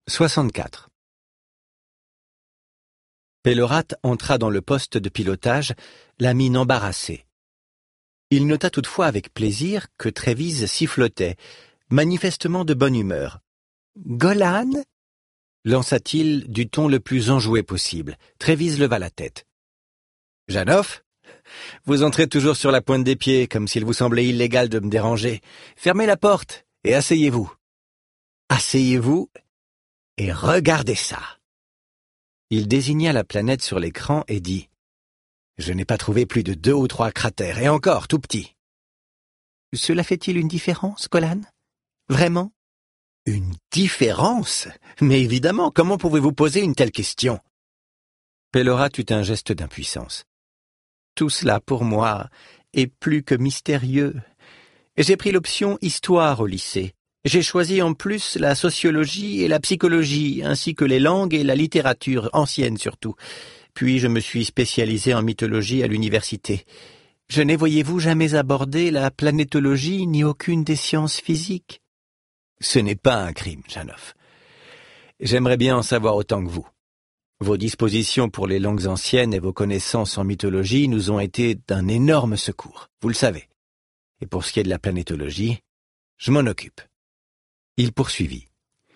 64. Pélorat entra dans le poste de pilotage, la mine embarrassée. Il nota toutefois avec plaisir que Trévise sifflotait, manifestement de bonne humeur. « Golan » lança-t-il du ton le plus enjoué possible. Trévise leva la tête. « Janoff, vous entrez toujours sur la pointe des pieds, comme s'il vous semblait illégal de me déranger. Fermez la porte et asseyez-vous. Asseyez-vous et regardez ça. » Il désigna la planète sur l'écran et dit « Je n'ai pas trouvé plus de 2 ou 3 cratères, et encore tout petits. » « Cela fait-il une différence, Golan? Vraiment? » « Une différence? Mais évidemment, comment pouvez-vous poser une telle question ?» Pélorat eut un geste d'impuissance. « Tout cela, pour moi, est plus que mystérieux. J'ai pris l'option histoire au lycée. J'ai choisi en plus la sociologie et la psychologie, ainsi que les langues et la littérature, ancienne surtout. Puis je me suis spécialisé en mythologie à l'université. Je n'ai, voyez-vous, jamais abordé la planétologie ni aucune des sciences physiques. Ce n'est pas un crime, Janoff. J'aimerais bien en savoir autant que vous. Vos dispositions pour les langues anciennes et vos connaissances en mythologie nous ont été d'un énorme secours, vous le savez. Et pour ce qui est de la planétologie, je m'en occupe. » Il poursuivit.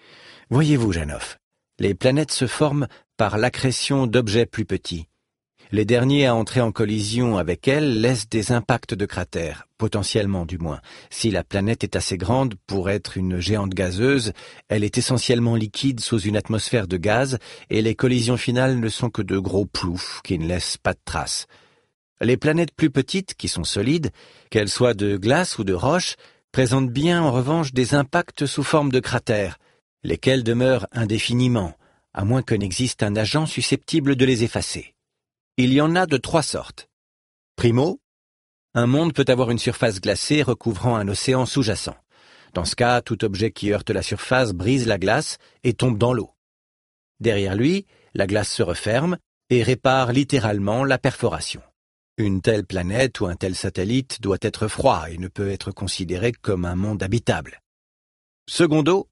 « Voyez-vous, Janoff, les planètes se forment par l'accrétion d'objets plus petits. Les derniers à entrer en collision avec elles laissent des impacts de cratères, potentiellement du moins. Si la planète est assez grande pour être une géante gazeuse, elle est essentiellement liquide sous une atmosphère de gaz, et les collisions finales ne sont que de gros ploufs qui ne laissent pas de traces. Les planètes plus petites, qui sont solides, qu'elles soient de glace ou de roche, présentent bien en revanche des impacts sous forme de cratères, lesquels demeurent indéfiniment, à moins que n'existe un agent susceptible de les effacer. Il y en a de 3 sortes. Primo, un monde peut avoir une surface glacée recouvrant un océan sous-jacent. Dans ce cas, tout objet qui heurte la surface brise la glace et tombe dans l'eau. Derrière lui, la glace se referme et répare littéralement la perforation. Une telle planète ou un tel satellite doit être froid et ne peut être considéré comme un monde habitable. Secondo,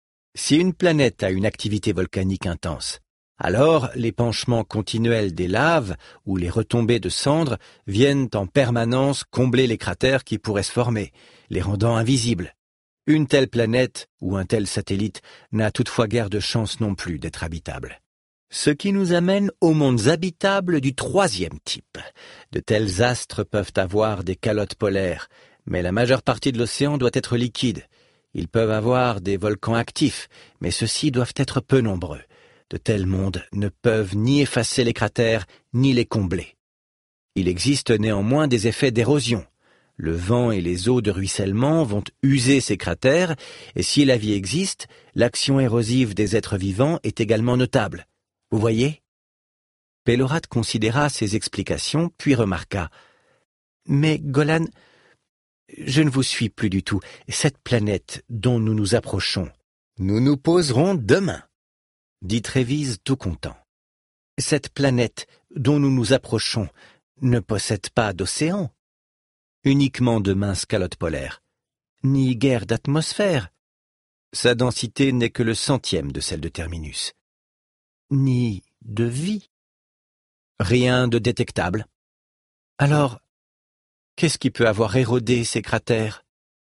si une planète a une activité volcanique intense, alors l'épanchement continuel des laves ou les retombées de cendres viennent en permanence combler les cratères qui pourraient se former, les rendant invisibles. Une telle planète ou un tel satellite n'a toutefois guère de chance non plus d'être habitable. Ce qui nous amène aux mondes habitables du 3e type. De tels astres peuvent avoir des calottes polaires, mais la majeure partie de l'océan doit être liquide. Ils peuvent avoir des volcans actifs, mais ceux-ci doivent être peu nombreux. De tels mondes ne peuvent ni effacer les cratères, ni les combler. Il existe néanmoins des effets d'érosion. Le vent et les eaux de ruissellement vont user ces cratères, et si la vie existe, l'action érosive des êtres vivants est également notable. Vous voyez ? Pélorat considéra ces explications, puis remarqua. « Mais, Golan, je ne vous suis plus du tout. Cette planète dont nous nous approchons, nous nous poserons demain, » dit Trévise tout content. « Cette planète dont nous nous approchons ne possède pas d'océan, uniquement de minces calottes polaires, ni guère d'atmosphère. Sa densité n'est que le 100e de celle de Terminus. Ni de vie. Rien de détectable. Alors, qu'est-ce qui peut avoir érodé ces cratères?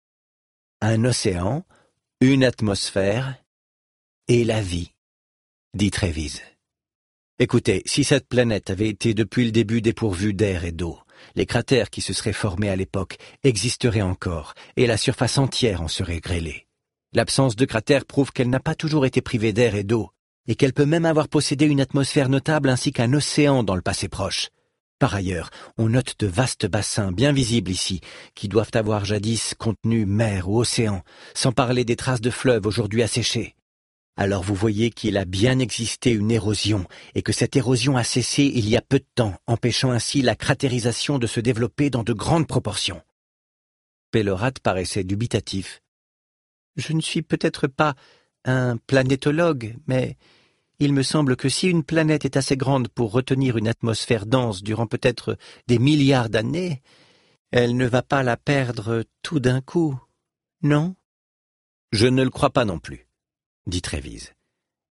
Un océan, une atmosphère et la vie, dit Trévise. Écoutez, si cette planète avait été depuis le début dépourvue d'air et d'eau, les cratères qui se seraient formés à l'époque existeraient encore et la surface entière en serait grêlée. L'absence de cratères prouve qu'elle n'a pas toujours été privée d'air et d'eau, et qu'elle peut même avoir possédé une atmosphère notable ainsi qu'un océan dans le passé proche. Par ailleurs, on note de vastes bassins bien visibles ici, qui doivent avoir jadis contenu mer ou océan, sans parler des traces de fleuves aujourd'hui asséchés. Alors vous voyez qu'il a bien existé une érosion, et que cette érosion a cessé il y a peu de temps, empêchant ainsi la cratérisation de se développer dans de grandes proportions. Pélorat paraissait dubitatif. « Je ne suis peut-être pas un planétologue, mais il me semble que si une planète est assez grande pour retenir une atmosphère dense durant peut-être des milliards d'années, elle ne va pas la perdre tout d'un coup, non ? » « Je ne le crois pas non plus, » dit Trévise.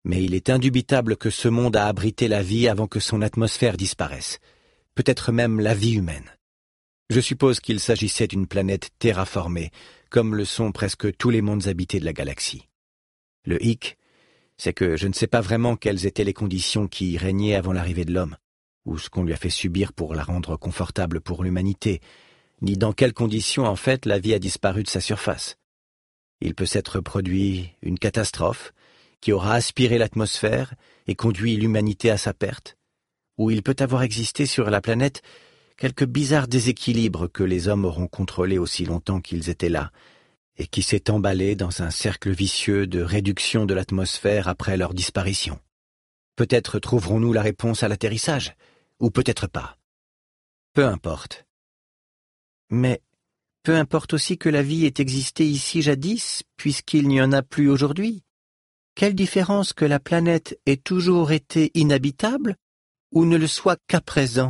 Mais il est indubitable que ce monde a abrité la vie avant que son atmosphère disparaisse, peut-être même la vie humaine. Je suppose qu'il s'agissait d'une planète terraformée, comme le sont presque tous les mondes habités de la galaxie. Le hic, c'est que je ne sais pas vraiment quelles étaient les conditions qui y régnaient avant l'arrivée de l'homme, ou ce qu'on lui a fait subir pour la rendre confortable pour l'humanité, ni dans quelles conditions en fait la vie a disparu de sa surface. Il peut s'être produit une catastrophe qui aura aspiré l'atmosphère et conduit l'humanité à sa perte, ou il peut avoir existé sur la planète quelque bizarre déséquilibre que les hommes auront contrôlé aussi longtemps qu'ils étaient là, et qui s'est emballé dans un cercle vicieux de réduction de l'atmosphère après leur disparition. Peut-être trouverons-nous la réponse à l'atterrissage, ou peut-être pas. Peu importe. Mais peu importe aussi que la vie ait existé ici jadis, puisqu'il n'y en a plus aujourd'hui. Quelle différence que la planète ait toujours été inhabitable, ou ne le soit qu'à présent?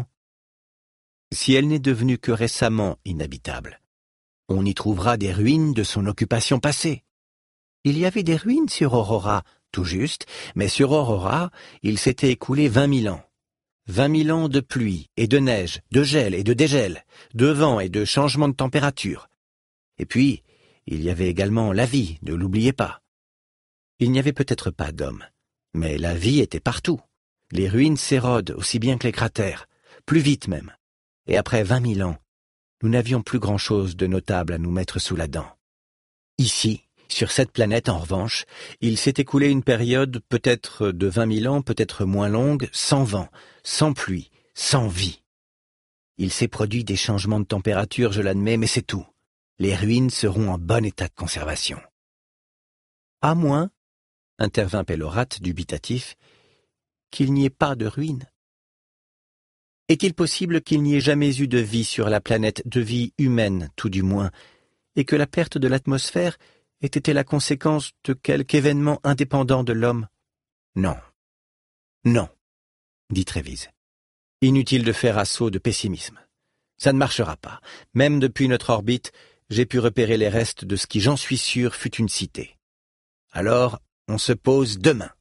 Si elle n'est devenue que récemment inhabitable, on y trouvera des ruines de son occupation passée. Il y avait des ruines sur Aurora, tout juste, mais sur Aurora, il s'était écoulé 20 000 ans. 20 000 ans de pluie et de neige, de gel et de dégel, de vent et de changement de température. Et puis, il y avait également la vie, ne l'oubliez pas. Il n'y avait peut-être pas d'hommes, mais la vie était partout. Les ruines s'érodent aussi bien que les cratères, plus vite même. Et après 20 000 ans, nous n'avions plus grand-chose de notable à nous mettre sous la dent. Ici, sur cette planète en revanche, il s'est écoulé une période peut-être de 20 000 ans, peut-être moins longue, sans vent, sans pluie, sans vie. Il s'est produit des changements de température, je l'admets, mais c'est tout. Les ruines seront en bon état de conservation. À moins, intervint Pélorate, dubitatif, qu'il n'y ait pas de ruines. Est-il possible qu'il n'y ait jamais eu de vie sur la planète, de vie humaine tout du moins, et que la perte de l'atmosphère ait été la conséquence de quelque événement indépendant de l'homme? Non. Non, dit Trévise. Inutile de faire assaut de pessimisme. Ça ne marchera pas. Même depuis notre orbite, j'ai pu repérer les restes de ce qui, j'en suis sûr, fut une cité. Alors, on se pose demain.